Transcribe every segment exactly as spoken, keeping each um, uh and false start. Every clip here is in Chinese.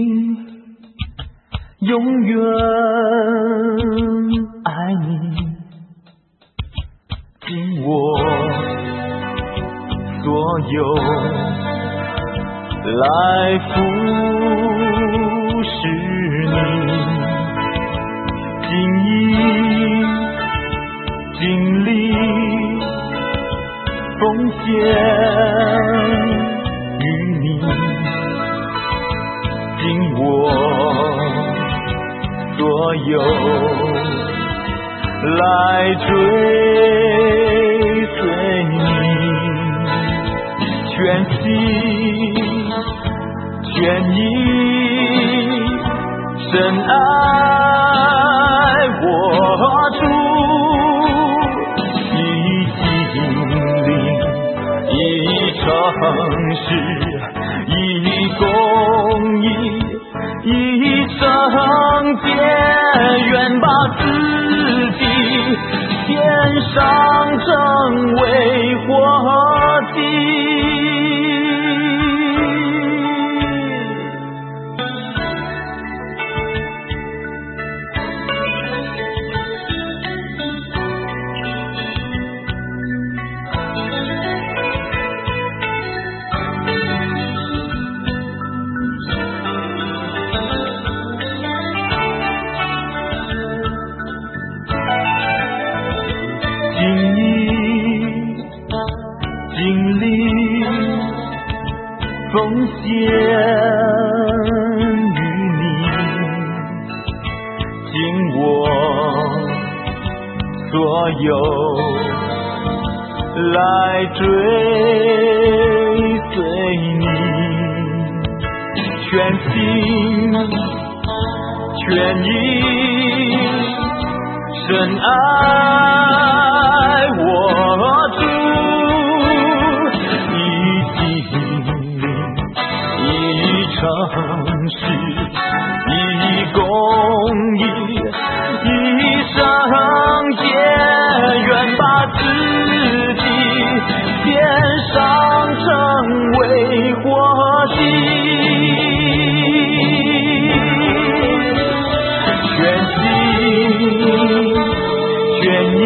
永远爱你，尽我所有来服侍你，尽意尽力奉献于你，尽我所有来追随你，全心全意深爱我主，一心灵一诚实一公义一生结，愿把自己献上成为活祭。奉献于你，尽我所有来追随你，全心全意深爱我主，诚实以公义一生结，愿把自己献上成为活祭，全心全意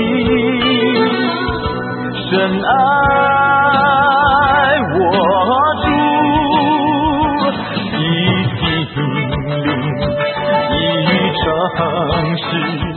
深爱我主，诚实